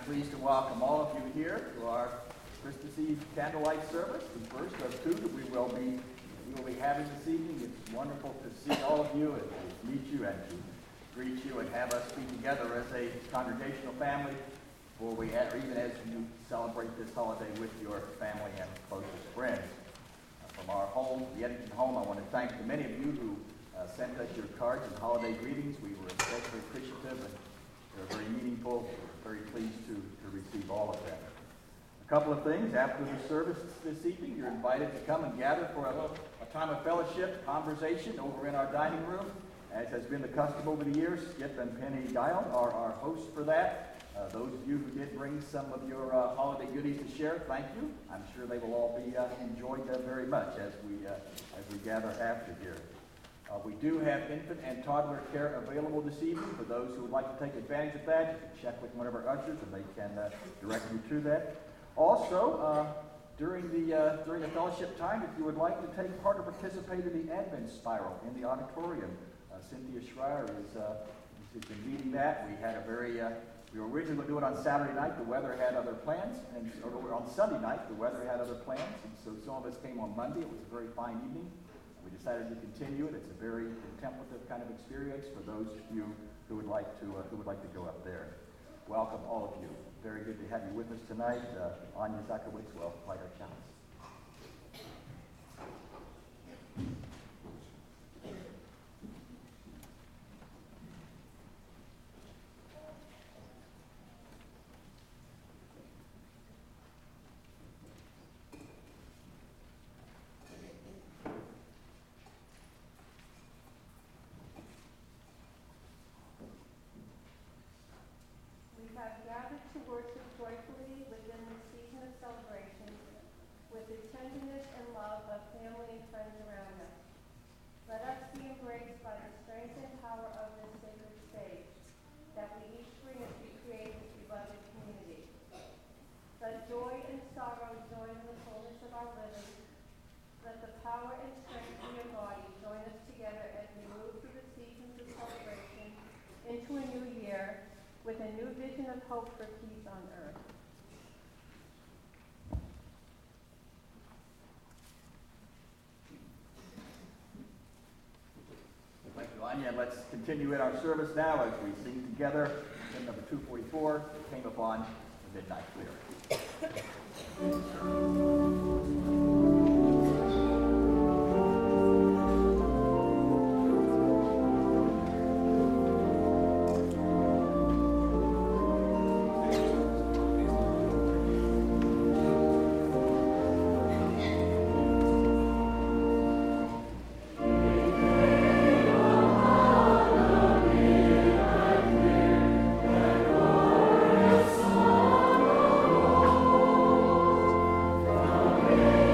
pleased to welcome all of you here to our Christmas Eve candlelight service, the first of two that we will be having this evening. It's wonderful to see all of you and to meet you and to greet you and have us be together as a congregational family, or even as you celebrate this holiday with your family and closest friends. From our home, the Eddington home, I want to thank the many of you who sent us your cards and holiday greetings. We were especially appreciative, and they're very meaningful. We're very pleased to receive all of them. A couple of things. After the service this evening, you're invited to come and gather for a time of fellowship, conversation over in our dining room. As has been the custom over the years, Skip and Penny Dial are our hosts for that. Those of you who did bring some of your holiday goodies to share, thank you. I'm sure they will all be enjoyed very much as we gather after here. We do have infant and toddler care available this evening. For those who would like to take advantage of that, you can check with one of our ushers and they can direct you to that. Also, during the fellowship time, if you would like to take part or participate in the Advent Spiral in the auditorium, Cynthia Schreier has been leading that. We were originally going to do it on Saturday night. The weather had other plans, or on Sunday night, the weather had other plans, and so some of us came on Monday. It was a very fine evening. We decided to continue it. It's a very contemplative kind of experience for those of you who would like to go up there. Welcome, all of you. Very good to have you with us tonight. Anya Zakowicz will light our chalice. with a new vision of hope for peace on earth. Thank you, Anya. Let's continue in our service now as we sing together hymn number 244, Came Upon the Midnight Clearing. Amen.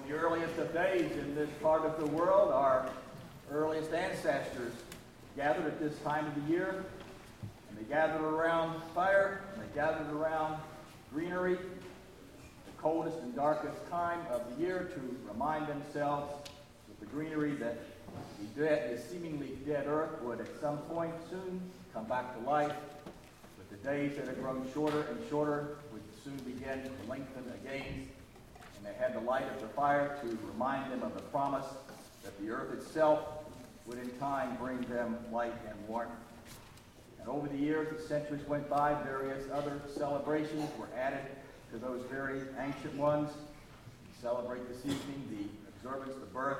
the earliest of days in this part of the world, our earliest ancestors gathered at this time of the year, and they gathered around fire, and they gathered around greenery, the coldest and darkest time of the year, to remind themselves that the greenery that the seemingly dead earth would at some point soon come back to life, but the days that had grown shorter and shorter would soon begin to lengthen again. And they had the light of the fire to remind them of the promise that the earth itself would in time bring them light and warmth. And over the years, the centuries went by, various other celebrations were added to those very ancient ones. We celebrate this evening the observance, the birth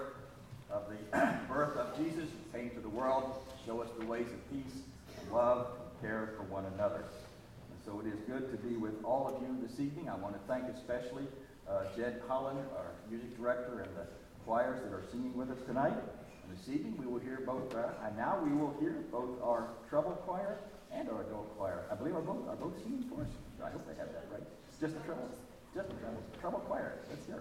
of Jesus, who came to the world to show us the ways of peace, love, and care for one another. And so it is good to be with all of you this evening. I want to thank especially Jed Holland, our music director, and the choirs that are singing with us tonight. And this evening we will hear both, we will hear both our treble choir and our adult choir. I believe are both singing for us. I hope they have that right. Just the treble. Treble choir. Let's hear it.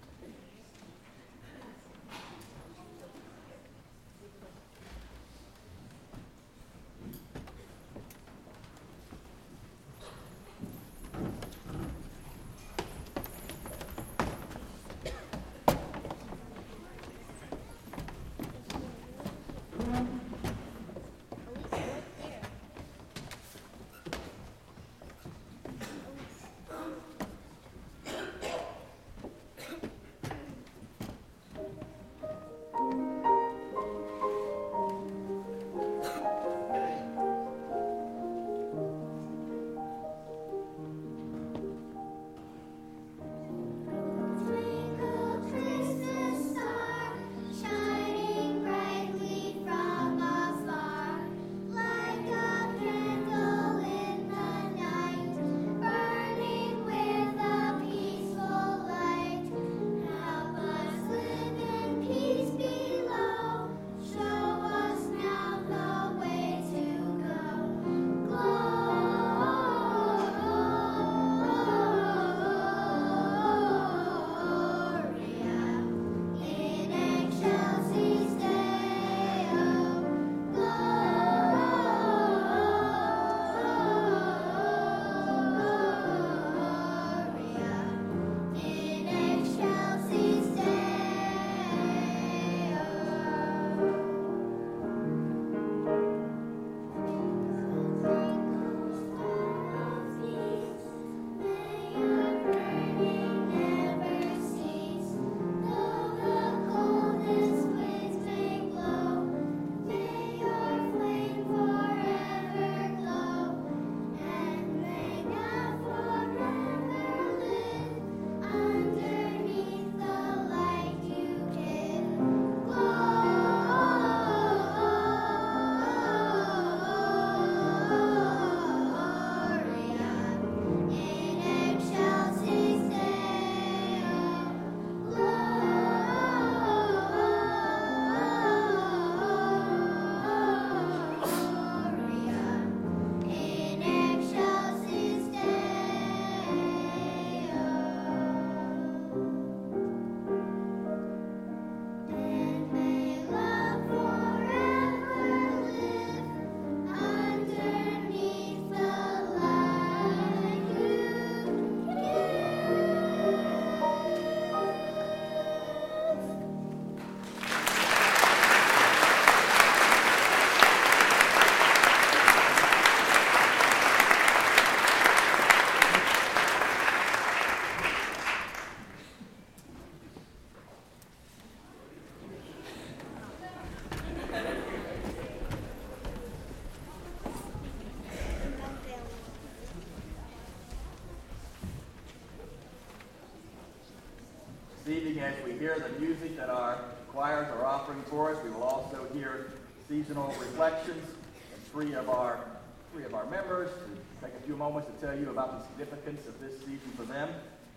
Evening, as we hear the music that our choirs are offering for us, we will also hear seasonal reflections and three of our members to take a few moments to tell you about the significance of this season for them.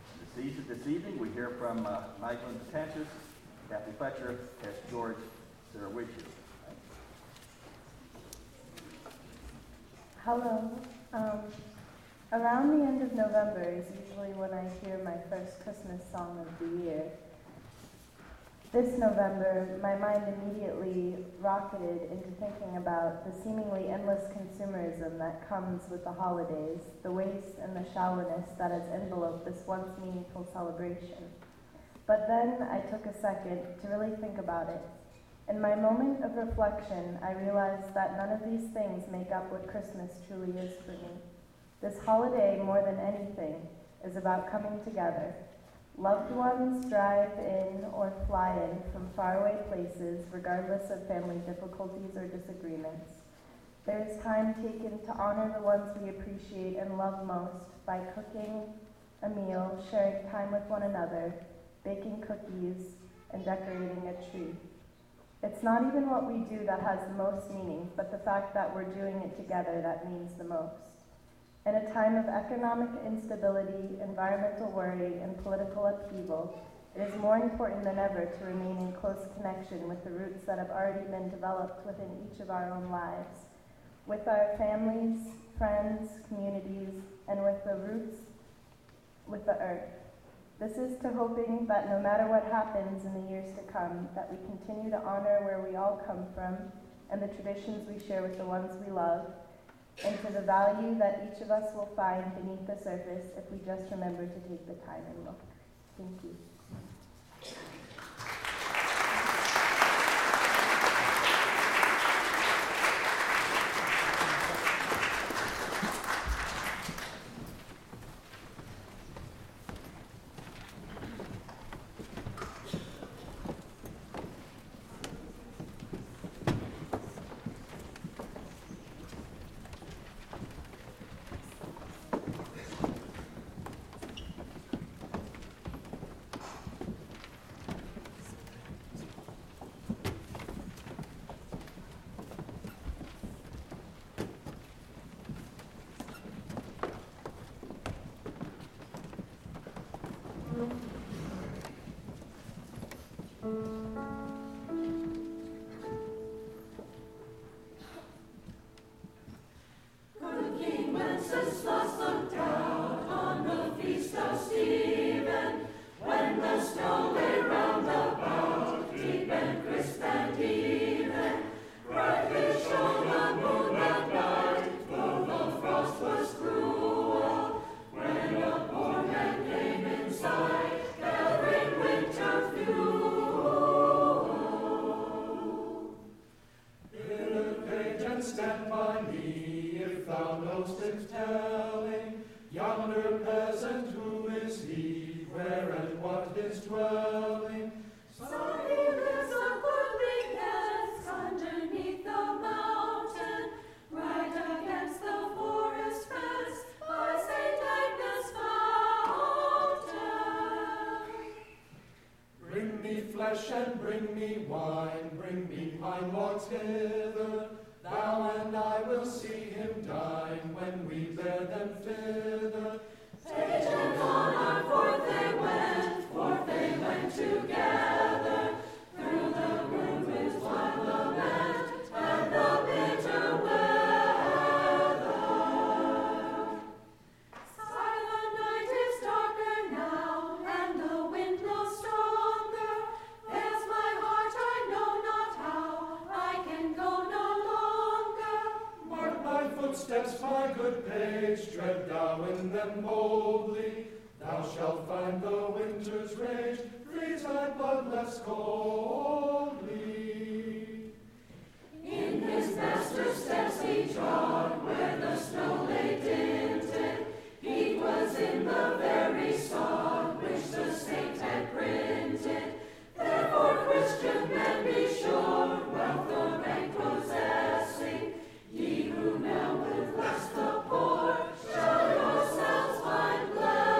This evening we hear from Nigel Pretentious, Kathy Fletcher, Tess George, Sarah Witcher. Hello. Around the end of November is usually when I hear my first Christmas song of the year. This November, my mind immediately rocketed into thinking about the seemingly endless consumerism that comes with the holidays, the waste and the shallowness that has enveloped this once meaningful celebration. But then I took a second to really think about it. In my moment of reflection, I realized that none of these things make up what Christmas truly is for me. This holiday, more than anything, is about coming together. Loved ones drive in or fly in from faraway places, regardless of family difficulties or disagreements. There is time taken to honor the ones we appreciate and love most by cooking a meal, sharing time with one another, baking cookies, and decorating a tree. It's not even what we do that has the most meaning, but the fact that we're doing it together that means the most. In a time of economic instability, environmental worry, and political upheaval, it is more important than ever to remain in close connection with the roots that have already been developed within each of our own lives, with our families, friends, communities, and with the roots, with the earth. This is to hoping that no matter what happens in the years to come, that we continue to honor where we all come from and the traditions we share with the ones we love, and to the value that each of us will find beneath the surface if we just remember to take the time and look. Thank you. And bring me wine, bring me pine logs hither. Thou and I will see him dine when we bear them thither. Page and honor, forth they went together. Through the good winds wild lament and the bitter weather. Silent night is darker now, and the wind blows stronger. There's my heart, I know not how, I can go no longer. Mark my footsteps, my good page, tread thou in them boldly. Thou shalt find the winter's rage freeze thy blood less coldly. In his master's steps he trod, where the snow lay dinted. He was in the very sod which the saint had printed. Therefore, Christian men, be sure, wealth or rank possessing, ye who now would bless the poor, shall yourselves find blessing.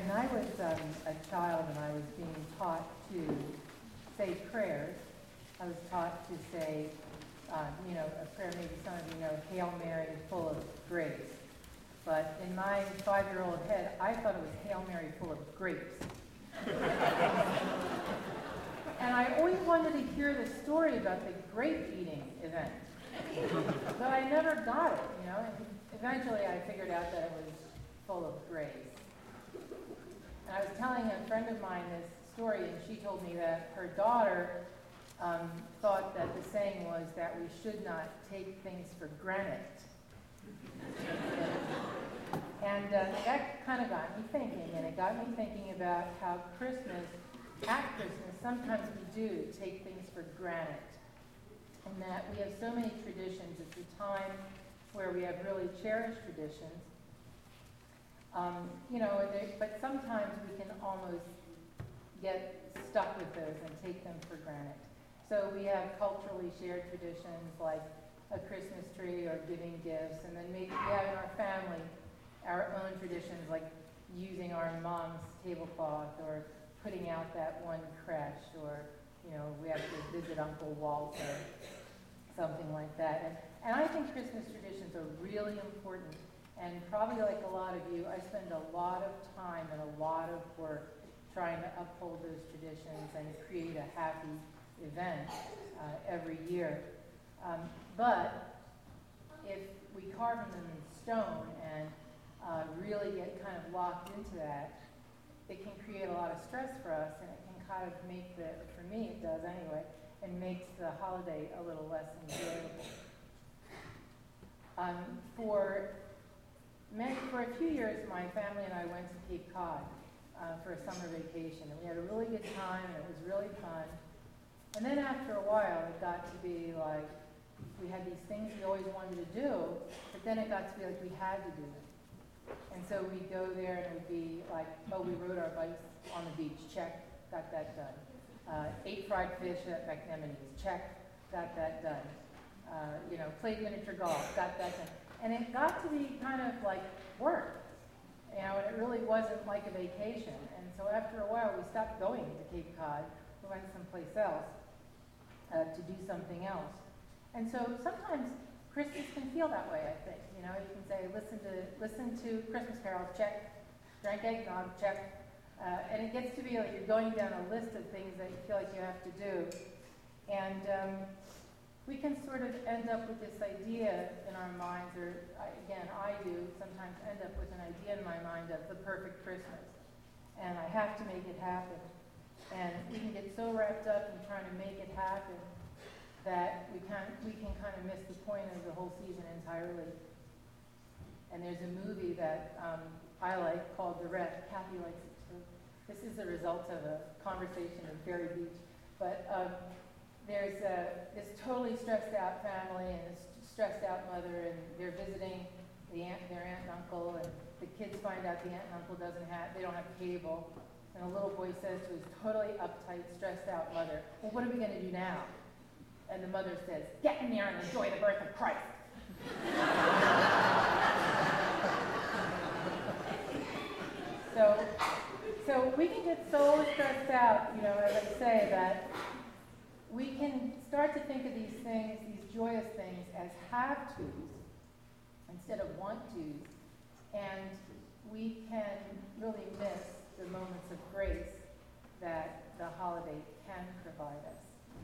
When I was a child and I was being taught to say prayers, I was taught to say, a prayer maybe some of you know, Hail Mary, full of grace. But in my 5-year-old head, I thought it was Hail Mary, full of grapes. And I always wanted to hear the story about the grape eating event. But I never got it, And eventually I figured out that it was full of grace. And I was telling a friend of mine this story, and she told me that her daughter thought that the saying was that we should not take things for granted. And that kind of got me thinking, and it got me thinking about how at Christmas, sometimes we do take things for granted. And that we have so many traditions. It's a time where we have really cherished traditions. But sometimes we can almost get stuck with those and take them for granted. So we have culturally shared traditions like a Christmas tree or giving gifts, and then maybe we have in our family our own traditions like using our mom's tablecloth or putting out that one creche, or we have to visit Uncle Walter, something like that. And I think Christmas traditions are really important. And probably like a lot of you, I spend a lot of time and a lot of work trying to uphold those traditions and create a happy event every year. But if we carve them in stone and really get kind of locked into that, it can create a lot of stress for us, and it can kind of make for me it does anyway, and makes the holiday a little less enjoyable. For a few years, my family and I went to Cape Cod for a summer vacation, and we had a really good time, and it was really fun. And then after a while, it got to be like we had these things we always wanted to do, but then it got to be like we had to do them. And so we'd go there and it would be like, we rode our bikes on the beach, check, got that done. Ate fried fish at McNemene's, check, got that done. Played miniature golf, got that done. And it got to be kind of like work, and it really wasn't like a vacation. And so after a while, we stopped going to Cape Cod. We went someplace else to do something else. And so sometimes Christmas can feel that way, I think. You can say, listen to Christmas carols, check. Drank eggnog, check. And it gets to be like you're going down a list of things that you feel like you have to do. And we can sort of end up with this idea in our minds, or I do sometimes end up with an idea in my mind of the perfect Christmas. And I have to make it happen. And we can get so wrapped up in trying to make it happen that we can kind of miss the point of the whole season entirely. And there's a movie that I like called The Wreck. Kathy likes it too. This is the result of a conversation in Ferry Beach. But there's this totally stressed out family and this stressed out mother, and they're visiting their aunt and uncle, and the kids find out the aunt and uncle they don't have cable. And a little boy says to his totally uptight, stressed out mother, well, what are we going to do now? And the mother says, get in there and enjoy the birth of Christ. So we can get so stressed out, as I say, that we can start to think of these things, these joyous things, as have-tos instead of want-tos. And we can really miss the moments of grace that the holiday can provide us.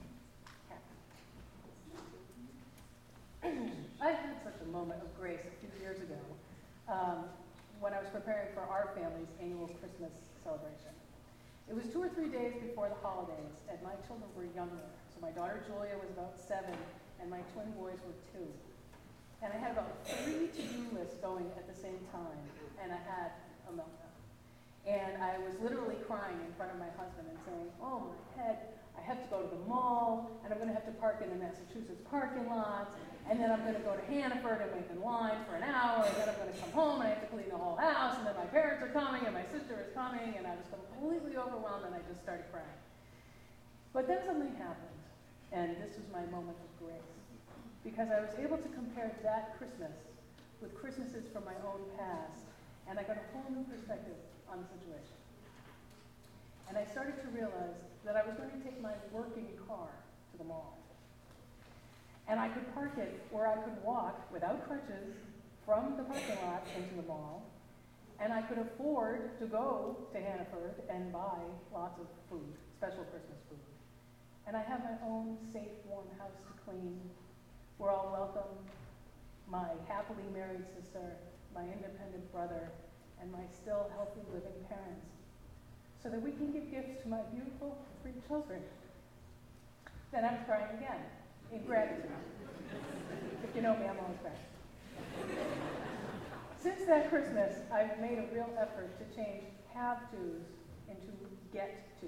I had such a moment of grace a few years ago when I was preparing for our family's annual Christmas celebration. It was 2 or 3 days before the holidays, and my children were younger. So my daughter Julia was about 7, and my twin boys were 2. And I had about 3 to-do lists going at the same time, and I had a meltdown. And I was literally crying in front of my husband and saying, oh my head, I have to go to the mall, and I'm going to have to park in the Massachusetts parking lot, and then I'm going to go to Hannaford and wait in line for an hour, and then I'm going to come home and I have to clean the whole house, and then my parents are coming and my sister is coming, and I was completely overwhelmed, and I just started crying. But then something happened, and this was my moment of grace, because I was able to compare that Christmas with Christmases from my own past, and I got a whole new perspective on the situation. And I started to realize that I was going to take my working car to the mall. And I could park it where I could walk without crutches from the parking lot into the mall. And I could afford to go to Hannaford and buy lots of food, special Christmas food. And I have my own safe, warm house to clean, where I'll welcome my happily married sister, my independent brother, and my still healthy living parents, so that we can give gifts to my beautiful 3 children. Then I'm crying again, in gratitude. If you know me, I'm always crying. Since that Christmas, I've made a real effort to change have-tos into get-tos.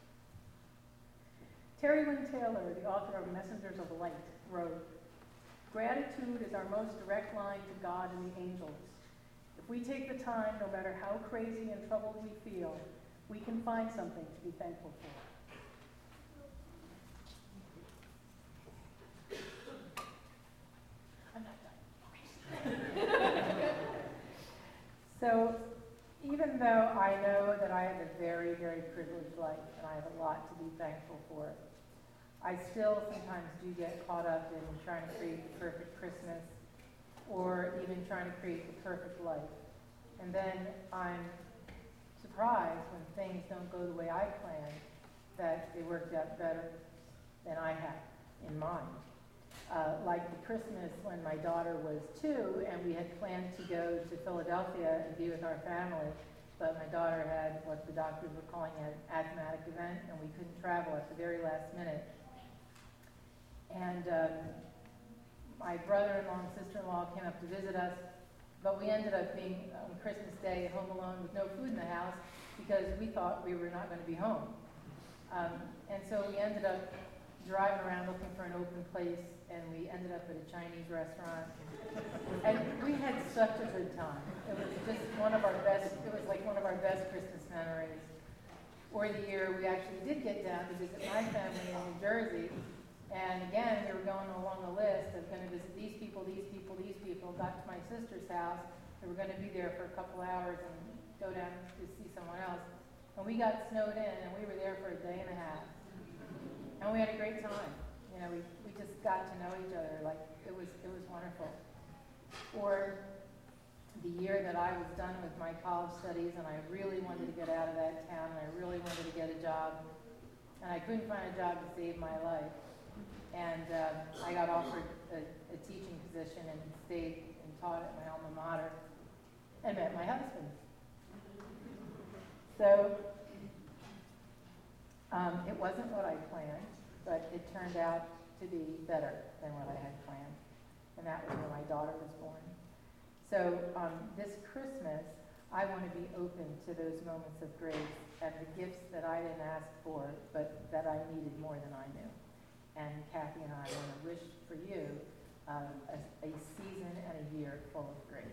Terry Lynn Taylor, the author of Messengers of Light, wrote, "Gratitude is our most direct line to God and the angels. If we take the time, no matter how crazy and troubled we feel, we can find something to be thankful for." I'm not done. So, even though I know that I have a very, very privileged life and I have a lot to be thankful for, I still sometimes do get caught up in trying to create the perfect Christmas or even trying to create the perfect life. And then I'm surprised when things don't go the way I planned, that they worked out better than I had in mind. Like the Christmas when my daughter was 2 and we had planned to go to Philadelphia and be with our family, but my daughter had what the doctors were calling an asthmatic event and we couldn't travel at the very last minute. And my brother-in-law and sister-in-law came up to visit us, but we ended up being on Christmas Day home alone with no food in the house because we thought we were not going to be home. And so we ended up driving around looking for an open place, and we ended up at a Chinese restaurant. And we had such a good time. It was just one of our best, it was like one of our best Christmas memories. Or the year we actually did get down to visit my family in New Jersey. And again, we were going along a list of going to visit these people, these people, these people. Got to my sister's house. We were going to be there for a couple hours and go down to see someone else. And we got snowed in, and we were there for a day and a half. And we had a great time. You know, we just got to know each other. Like, it was wonderful. Or the year that I was done with my college studies, and I really wanted to get out of that town, and I really wanted to get a job. And I couldn't find a job to save my life. And I got offered a teaching position and stayed and taught at my alma mater and met my husband. So it wasn't what I planned, but it turned out to be better than what I had planned. And that was when my daughter was born. So this Christmas, I want to be open to those moments of grace and the gifts that I didn't ask for, but that I needed more than I knew. And Kathy and I want to wish for you a season and a year full of grace.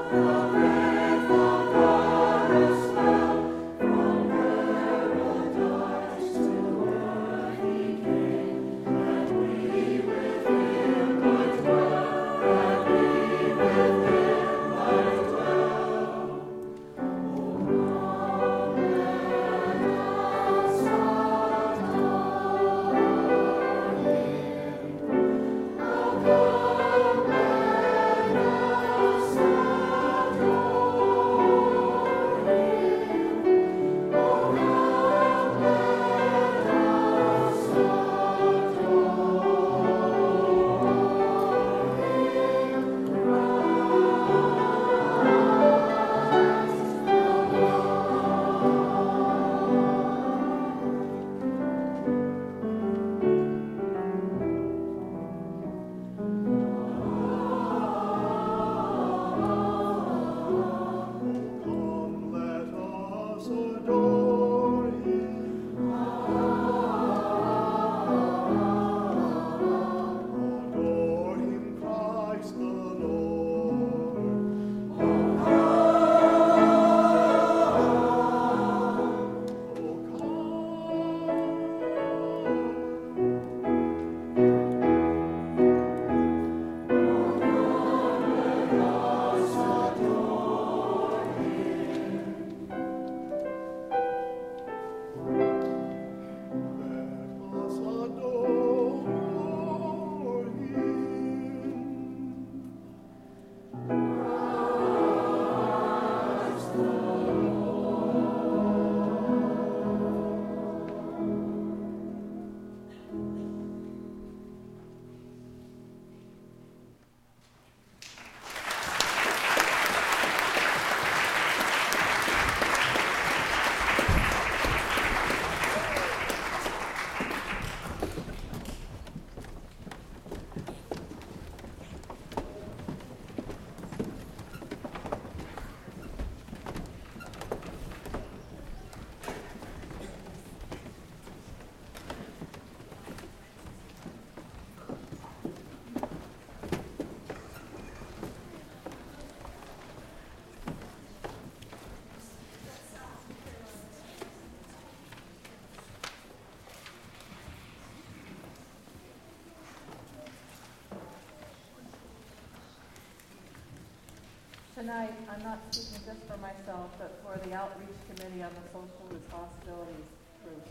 Tonight, I'm not speaking just for myself, but for the Outreach Committee on the Social Responsibilities Group.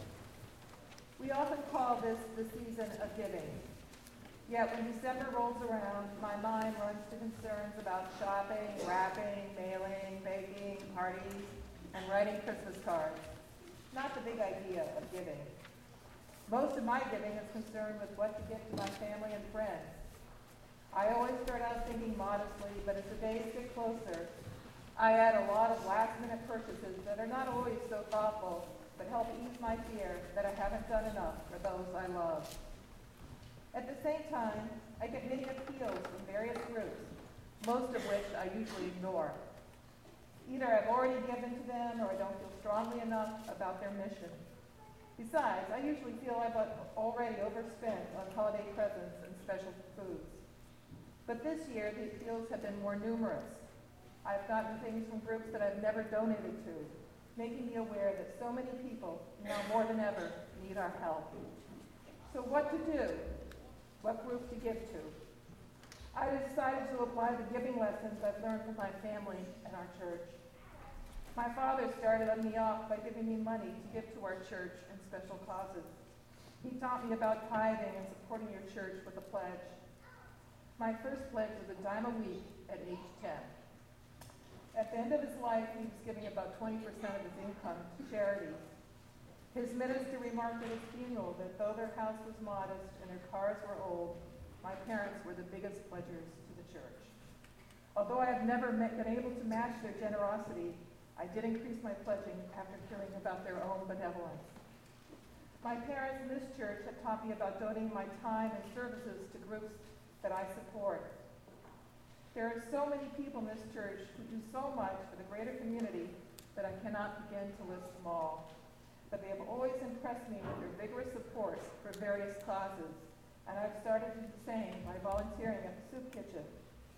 We often call this the season of giving. Yet when December rolls around, my mind runs to concerns about shopping, wrapping, mailing, baking, parties, and writing Christmas cards. Not the big idea of giving. Most of my giving is concerned with what to give to my family and friends. I always start out thinking modestly, but as the days get closer, I add a lot of last-minute purchases that are not always so thoughtful, but help ease my fear that I haven't done enough for those I love. At the same time, I get many appeals from various groups, most of which I usually ignore. Either I've already given to them or I don't feel strongly enough about their mission. Besides, I usually feel I've already overspent on holiday presents and special foods. But this year, the appeals have been more numerous. I've gotten things from groups that I've never donated to, making me aware that so many people, now more than ever, need our help. So what to do? What group to give to? I decided to apply the giving lessons I've learned from my family and our church. My father started me off by giving me money to give to our church and special causes. He taught me about tithing and supporting your church with a pledge. My first pledge was $10 a week at age 10. At the end of his life, he was giving about 20% of his income to charities. His minister remarked at his funeral that though their house was modest and their cars were old, my parents were the biggest pledgers to the church. Although I have never been able to match their generosity, I did increase my pledging after hearing about their own benevolence. My parents in this church have taught me about donating my time and services to groups that I support. There are so many people in this church who do so much for the greater community that I cannot begin to list them all. But they have always impressed me with their vigorous support for various causes, and I've started to do the same by volunteering at the soup kitchen.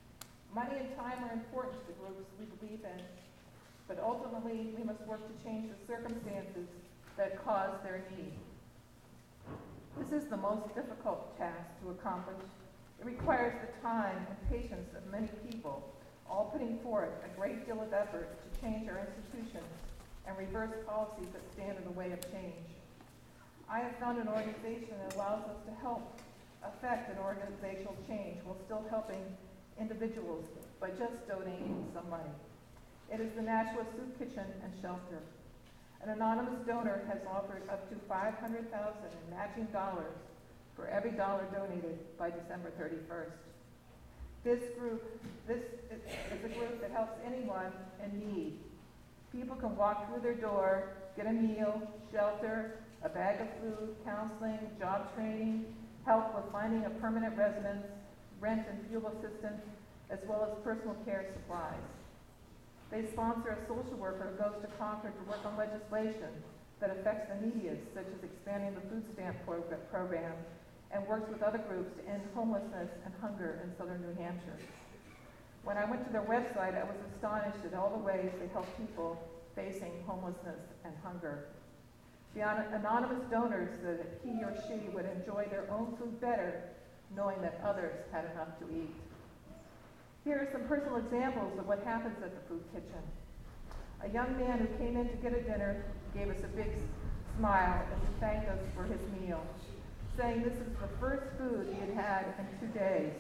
Money and time are important to the groups we believe in, but ultimately we must work to change the circumstances that cause their need. This is the most difficult task to accomplish. It requires the time and patience of many people, all putting forth a great deal of effort to change our institutions and reverse policies that stand in the way of change. I have found an organization that allows us to help affect an organizational change while still helping individuals by just donating some money. It is the Nashua Soup Kitchen and Shelter. An anonymous donor has offered up to $500,000 in matching dollars for every dollar donated by December 31st. This is a group that helps anyone in need. People can walk through their door, get a meal, shelter, a bag of food, counseling, job training, help with finding a permanent residence, rent and fuel assistance, as well as personal care supplies. They sponsor a social worker who goes to Concord to work on legislation that affects the neediest, such as expanding the food stamp program, and works with other groups to end homelessness and hunger in southern New Hampshire. When I went to their website, I was astonished at all the ways they help people facing homelessness and hunger. The anonymous donors said that he or she would enjoy their own food better knowing that others had enough to eat. Here are some personal examples of what happens at the food kitchen. A young man who came in to get a dinner gave us a big smile and thanked us for his meal, saying this is the first food he had had in 2 days.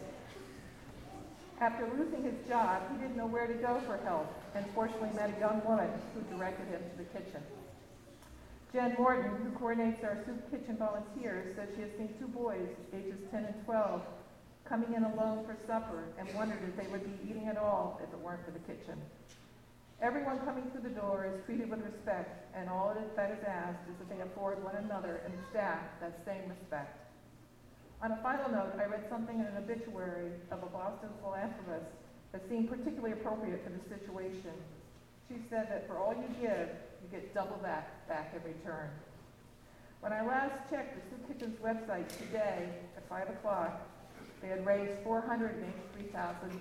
After losing his job, he didn't know where to go for help, and fortunately met a young woman who directed him to the kitchen. Jen Morton, who coordinates our soup kitchen volunteers, says she has seen 2 boys, ages 10 and 12, coming in alone for supper and wondered if they would be eating at all if it weren't for the kitchen. Everyone coming through the door is treated with respect, and all that is asked is that they afford one another and staff that same respect. On a final note, I read something in an obituary of a Boston philanthropist that seemed particularly appropriate for the situation. She said that for all you give, you get double that back in return. When I last checked the Soup Kitchen's website today at 5 o'clock, they had raised $483,000,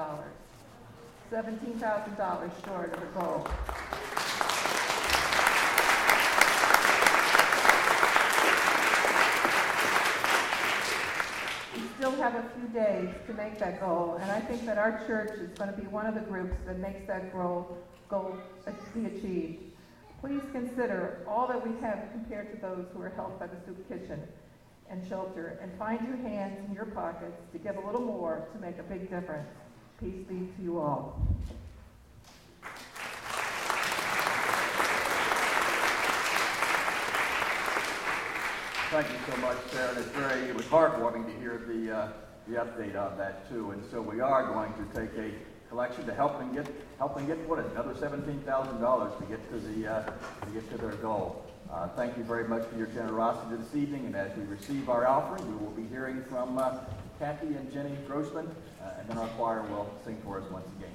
$17,000 short of the goal. We still have a few days to make that goal, and I think that our church is going to be one of the groups that makes that goal be achieved. Please consider all that we have compared to those who are helped by the Soup Kitchen and Shelter, and find your hands in your pockets to give a little more to make a big difference. Peace be to you all. Thank you so much, Sarah. It was heartwarming to hear the update on that too. And so we are going to take a collection to help them get what, another $17,000 to get to their goal. Thank you very much for your generosity this evening. And as we receive our offering, we will be hearing from Kathy and Jenny Grossman, and then our choir will sing for us once again.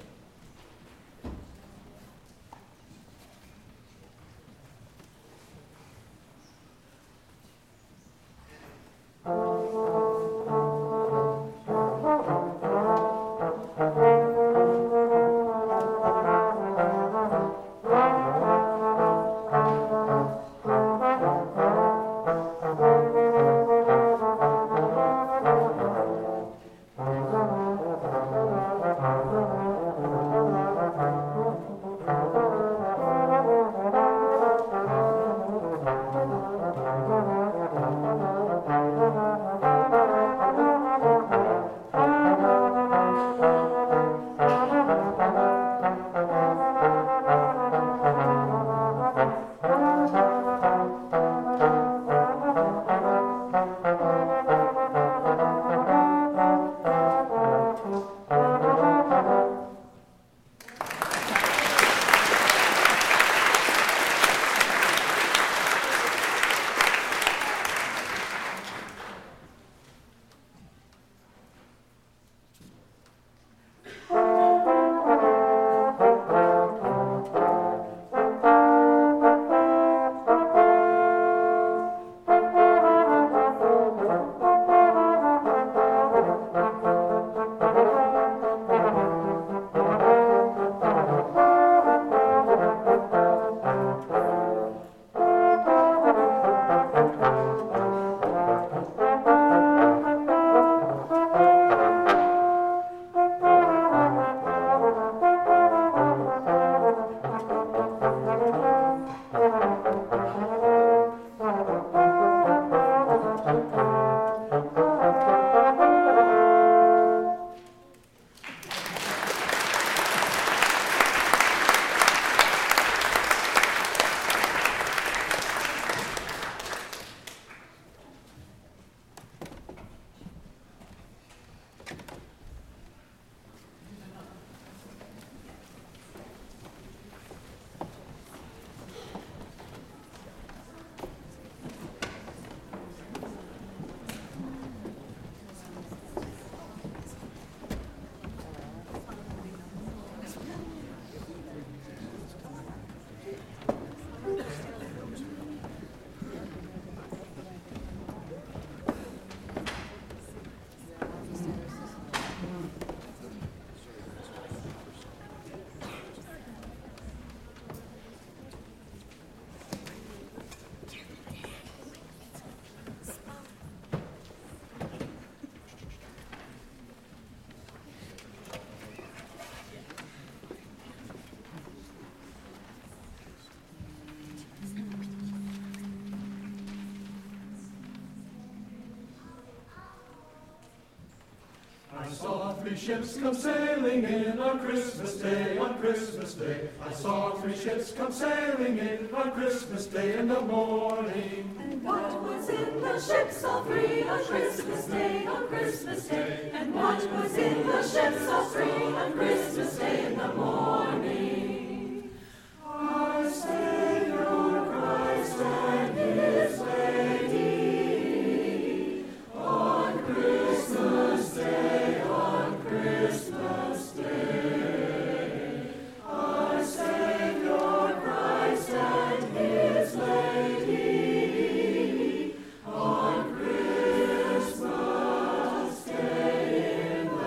three ships come sailing in on Christmas Day, on Christmas Day. I saw three ships come sailing in on Christmas Day in the morning. And what was in the ships all three on Christmas Day, on Christmas Day? And what was in the ships all three on Christmas Day in the morning? Our Savior Christ and His Lady, on Christmas Day, on Christmas Day. Our Savior Christ and His Lady, on Christmas Day in the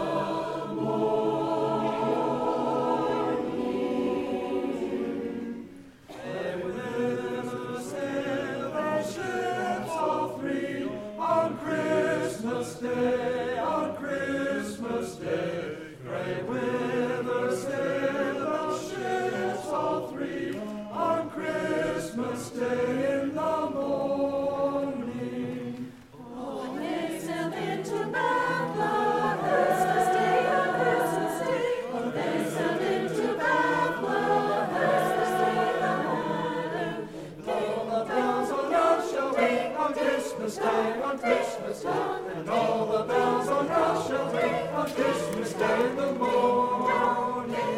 morning. And with us sail our ships all three on Christmas Day, on Christmas Day. Gray weather sail our ships all three on Christmas Day in the morning. Oh, they sailed into Bethlehem, Christmas Day, on Christmas Day. Oh, they sailed into Bethlehem, Christmas Day in the morning. All the bells on earth shall ring on Christmas Day, on Christmas Day. And all the bells on earth shall ring on Christmas Day in the morning.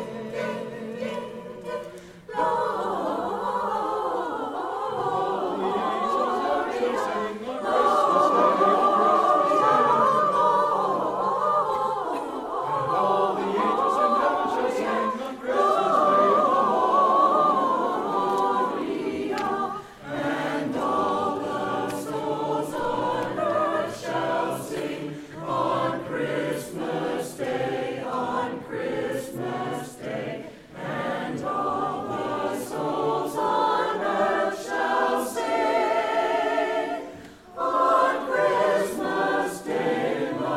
All the angels in heaven shall sing on Christmas Day. And all the souls on earth shall sing on Christmas Day, on Christmas Day. And all the souls on earth shall sing on Christmas Day in the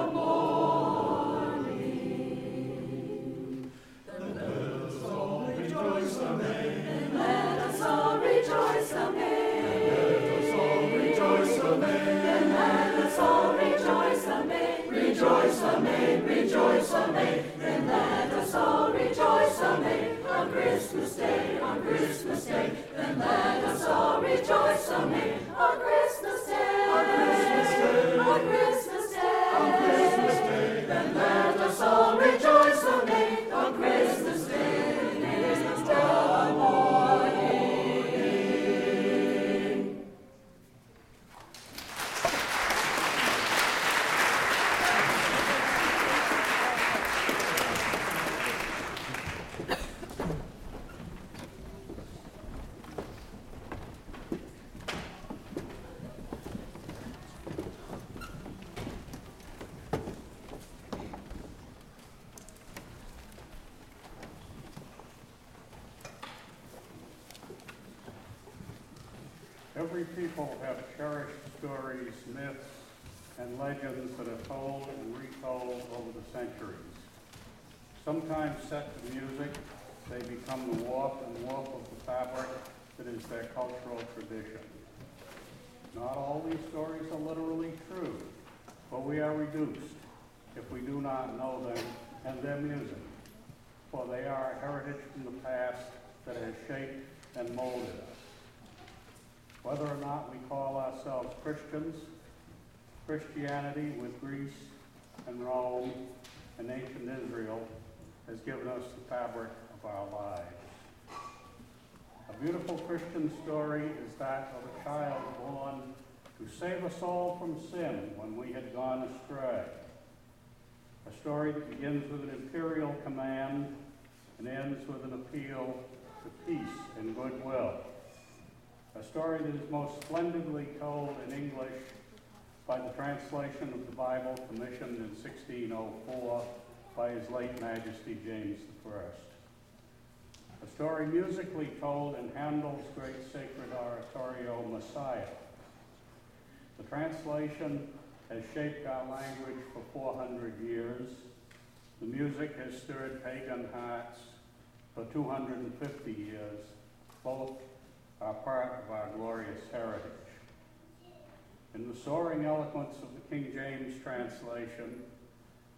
morning. Let us all rejoice amain. Let us all rejoice amain. Let us all rejoice amain. Let us all rejoice amain. Rejoice amain, rejoice amain. Then let us all rejoice amain. On Christmas Day, on Christmas Day. Then let us all rejoice amain. On Christmas Day, on Christmas Day. On Christmas Day, on Christmas Day. Then let us all rejoice amain. On Christmas Day, Christmas Day morning. Every people have cherished stories, myths, and legends that are told and retold over the centuries. Sometimes set to music, they become the warp and woof of the fabric that is their cultural tradition. Not all these stories are literally true, but we are reduced if we do not know them and their music, for they are a heritage from the past that has shaped and molded us. Whether or not we call ourselves Christians, Christianity with Greece and Rome and ancient Israel has given us the fabric of our lives. A beautiful Christian story is that of a child born to save us all from sin when we had gone astray. A story that begins with an imperial command and ends with an appeal to peace and goodwill. A story that is most splendidly told in English by the translation of the Bible commissioned in 1604 by His late Majesty James I. A story musically told in Handel's great sacred oratorio, Messiah. The translation has shaped our language for 400 years. The music has stirred pagan hearts for 250 years. Both are part of our glorious heritage. In the soaring eloquence of the King James translation,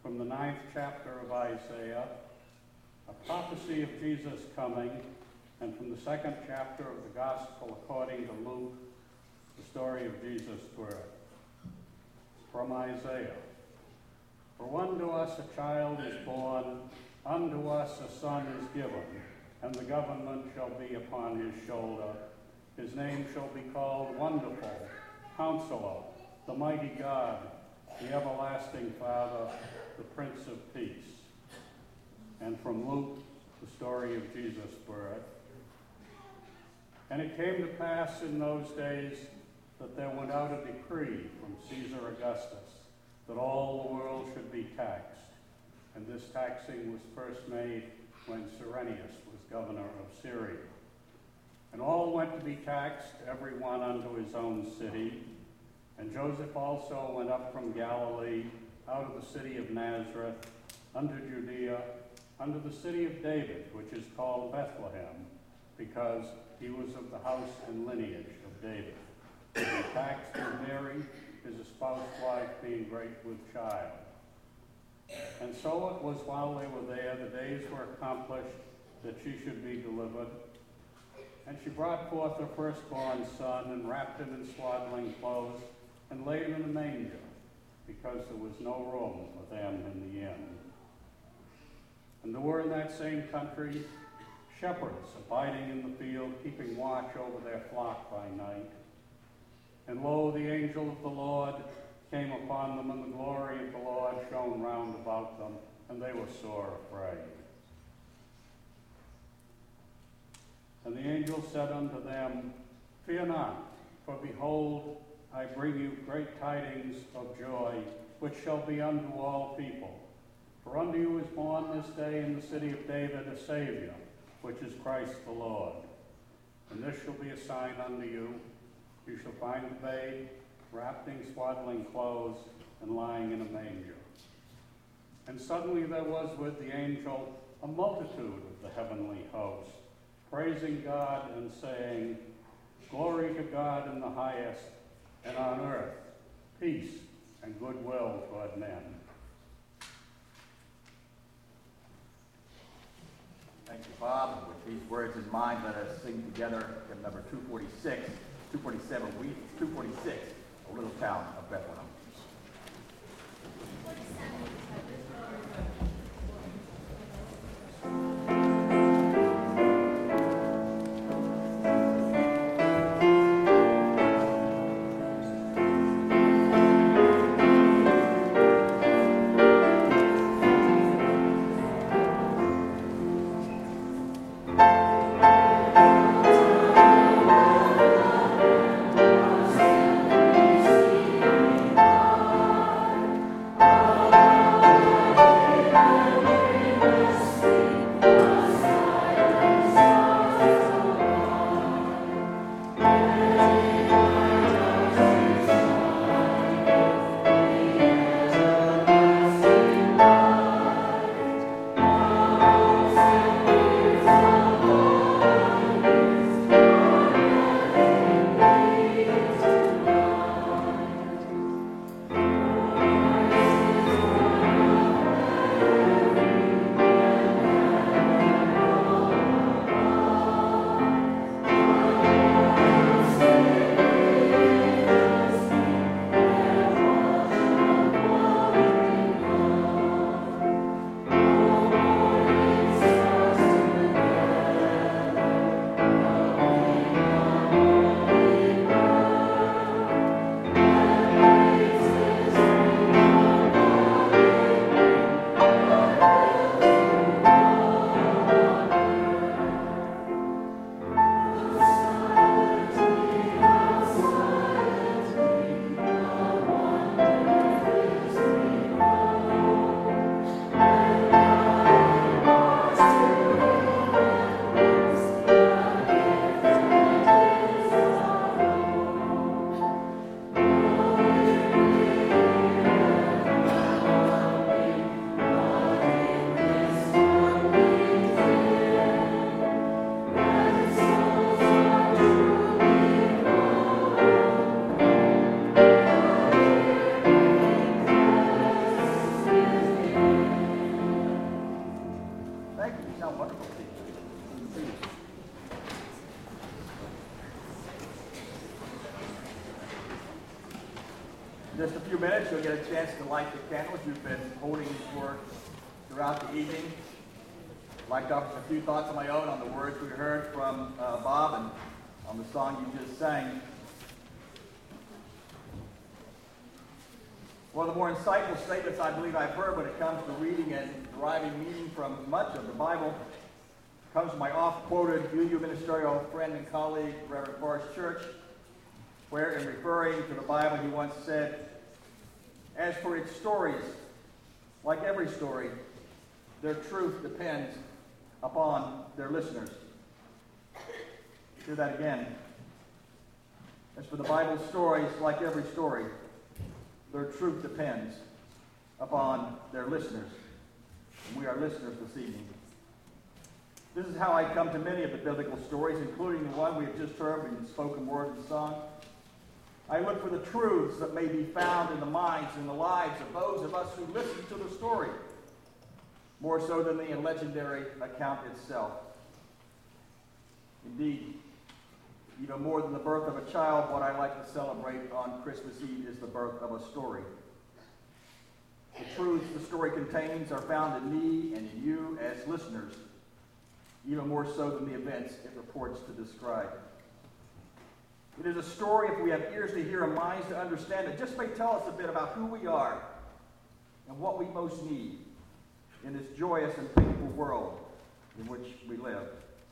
from the 9th chapter of Isaiah, a prophecy of Jesus coming, and from the 2nd chapter of the Gospel according to Luke, the story of Jesus' birth. From Isaiah. For unto us a child is born, unto us a son is given, and the government shall be upon his shoulder. His name shall be called Wonderful, Counselor, the Mighty God, the Everlasting Father, the Prince of Peace. And from Luke, the story of Jesus' birth. And it came to pass in those days that there went out a decree from Caesar Augustus that all the world should be taxed. And this taxing was first made when Cyrenius was governor of Syria. And all went to be taxed, every one unto his own city. And Joseph also went up from Galilee, out of the city of Nazareth, unto Judea, unto the city of David, which is called Bethlehem, because he was of the house and lineage of David. To be taxed with Mary, his espoused wife, being great with child. And so it was while they were there, the days were accomplished, that she should be delivered. And she brought forth her firstborn son, and wrapped him in swaddling clothes, and laid him in a manger, because there was no room for them in the inn. And there were in that same country shepherds abiding in the field, keeping watch over their flock by night. And lo, the angel of the Lord came upon them, and the glory of the Lord shone round about them, and they were sore afraid. And the angel said unto them, Fear not, for behold, I bring you great tidings of joy, which shall be unto all people. For unto you is born this day in the city of David a Savior, which is Christ the Lord. And this shall be a sign unto you. You shall find the babe wrapped in swaddling clothes and lying in a manger. And suddenly there was with the angel a multitude of the heavenly host, praising God and saying, Glory to God in the highest, and on earth peace and goodwill toward men. Thank you, Bob. And with these words in mind, let us sing together hymn number 246, 247, 246, A Little Town of Bethlehem. Thank you. Thank you. You sound wonderful. In just a few minutes, you'll get a chance to light the candles you've been holding for throughout the evening. I'd like to offer a few thoughts of my own on the words we heard from Bob and on the song you just sang. One of the more insightful statements I believe I've heard when it comes to reading and deriving meaning from much of the Bible comes from my oft-quoted UU ministerial friend and colleague, Reverend Forrest Church, where in referring to the Bible he once said, "As for its stories, like every story, their truth depends upon their listeners." Hear that again. As for the Bible's stories, like every story, their truth depends upon their listeners. And we are listeners this evening. This is how I come to many of the biblical stories, including the one we have just heard in spoken word and song. I look for the truths that may be found in the minds and the lives of those of us who listen to the story, more so than the legendary account itself. Indeed, even more than the birth of a child, what I like to celebrate on Christmas Eve is the birth of a story. The truths the story contains are found in me and in you as listeners, even more so than the events it purports to describe. It is a story, if we have ears to hear and minds to understand it, just may tell us a bit about who we are and what we most need in this joyous and thankful world in which we live.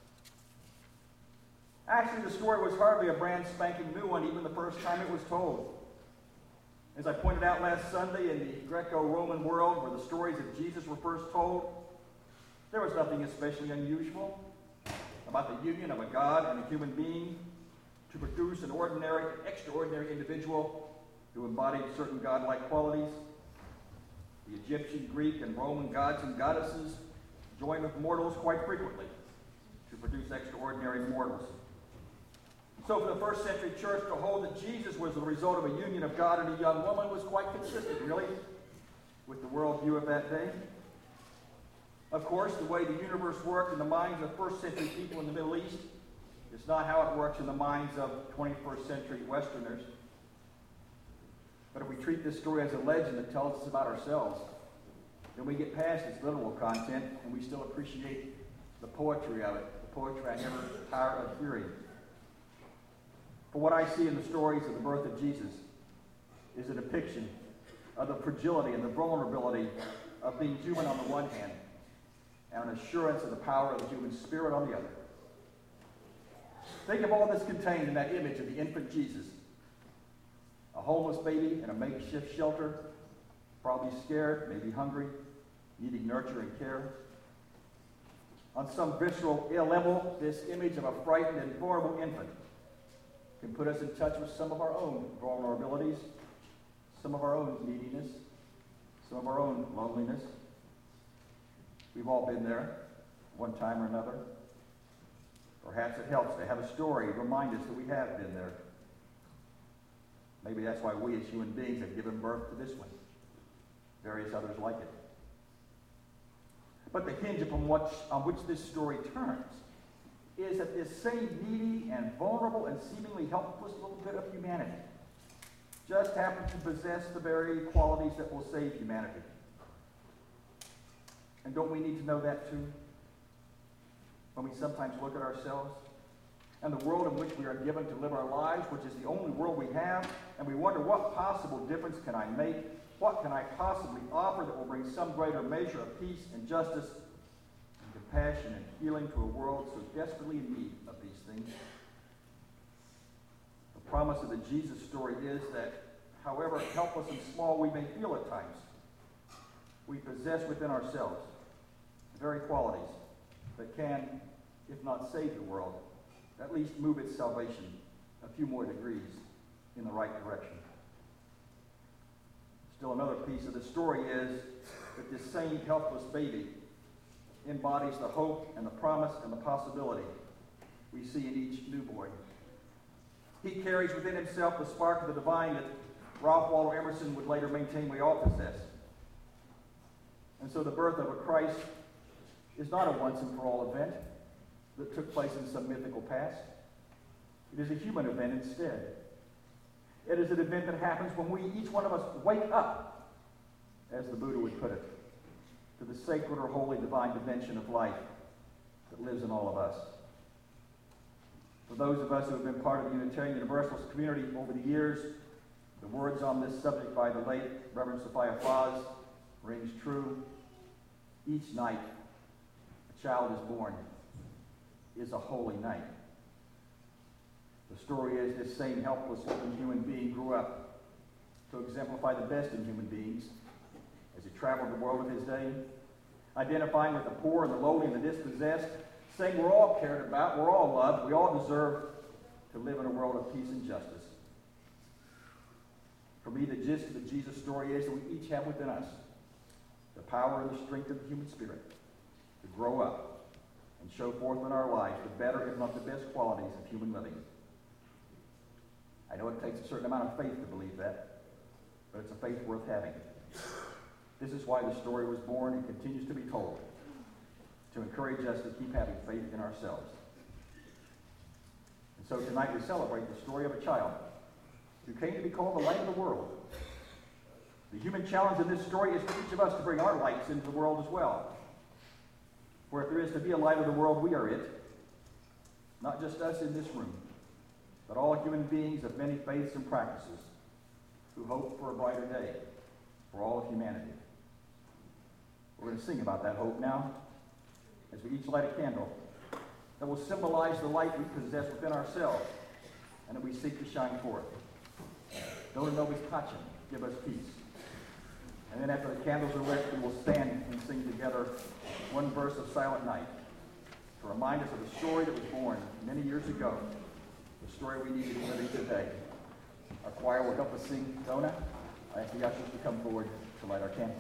Actually, the story was hardly a brand spanking new one, even the first time it was told. As I pointed out last Sunday, in the Greco-Roman world where the stories of Jesus were first told, there was nothing especially unusual about the union of a God and a human being to produce an ordinary, extraordinary individual who embodied certain godlike qualities. The Egyptian, Greek, and Roman gods and goddesses joined with mortals quite frequently to produce extraordinary mortals. So for the first century church to hold that Jesus was the result of a union of God and a young woman was quite consistent, really, with the worldview of that day. Of course, the way the universe worked in the minds of first century people in the Middle East is not how it works in the minds of 21st century Westerners. But if we treat this story as a legend that tells us about ourselves, then we get past its literal content and we still appreciate the poetry of it, the poetry I never tire of hearing. For what I see in the stories of the birth of Jesus is a depiction of the fragility and the vulnerability of being human on the one hand and an assurance of the power of the human spirit on the other. Think of all that's contained in that image of the infant Jesus. A homeless baby in a makeshift shelter, probably scared, maybe hungry, needing nurture and care. On some visceral level, this image of a frightened and vulnerable infant can put us in touch with some of our own vulnerabilities, some of our own neediness, some of our own loneliness. We've all been there, one time or another. Perhaps it helps to have a story remind us that we have been there. Maybe that's why we as human beings have given birth to this one. Various others like it. But the hinge upon which this story turns is that this same needy and vulnerable and seemingly helpless little bit of humanity just happens to possess the very qualities that will save humanity. And don't we need to know that too? When we sometimes look at ourselves and the world in which we are given to live our lives, which is the only world we have, and we wonder, what possible difference can I make? What can I possibly offer that will bring some greater measure of peace and justice and compassion and healing to a world so desperately in need of these things? The promise of the Jesus story is that however helpless and small we may feel at times, we possess within ourselves the very qualities that can, if not save the world, at least move its salvation a few more degrees in the right direction. Still another piece of the story is that this same helpless baby embodies the hope and the promise and the possibility we see in each newborn. He carries within himself the spark of the divine that Ralph Waldo Emerson would later maintain we all possess. And so the birth of a Christ is not a once-and-for-all event that took place in some mythical past. It is a human event instead. It is an event that happens when we, each one of us, wake up, as the Buddha would put it, to the sacred or holy divine dimension of life that lives in all of us. For those of us who have been part of the Unitarian Universalist community over the years, the words on this subject by the late Reverend Sophia Faz rings true. Each night a child is born is a holy night. The story is this same helpless human being grew up to exemplify the best in human beings as he traveled the world of his day, identifying with the poor and the lowly and the dispossessed, saying we're all cared about, we're all loved, we all deserve to live in a world of peace and justice. For me, the gist of the Jesus story is that we each have within us the power and the strength of the human spirit to grow up and show forth in our lives the better, if not the best, qualities of human living. I know it takes a certain amount of faith to believe that, but it's a faith worth having. This is why the story was born and continues to be told, to encourage us to keep having faith in ourselves. And so tonight we celebrate the story of a child who came to be called the light of the world. The human challenge in this story is for each of us to bring our lights into the world as well. For if there is to be a light of the world, we are it. Not just us in this room, but all human beings of many faiths and practices who hope for a brighter day for all of humanity. We're going to sing about that hope now as we each light a candle that will symbolize the light we possess within ourselves and that we seek to shine forth. Dona nobis pacem, give us peace. And then after the candles are lit, we will stand and sing together one verse of Silent Night to remind us of the story that was born many years ago, the story we need to be living today. Our choir will help us sing Dona. I ask the ushers to come forward to light our candles.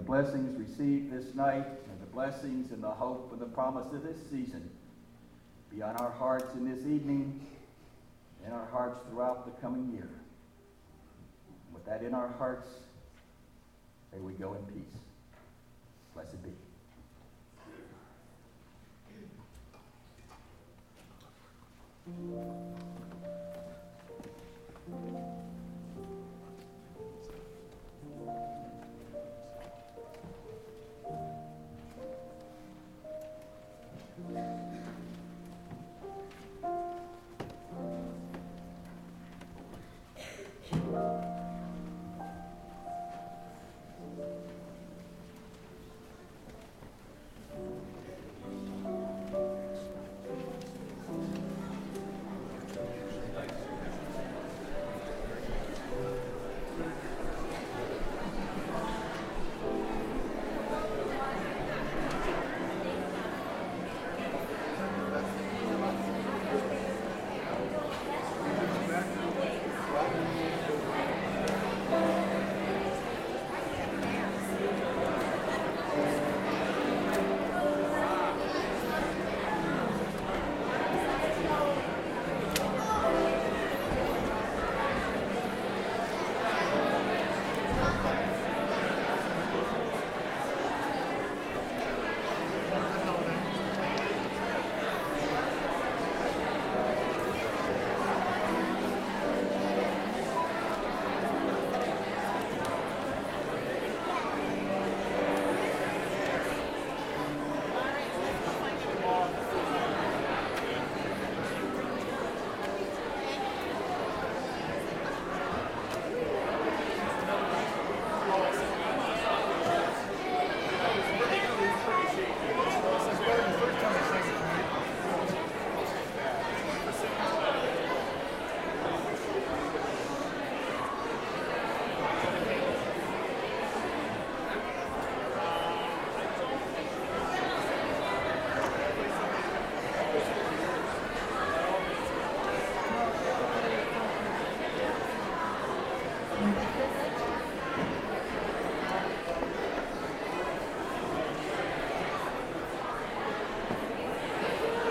blessings received this night and the blessings and the hope and the promise of this season be on our hearts in this evening and our hearts throughout the coming year. With that in our hearts, may we go in peace. Blessed be.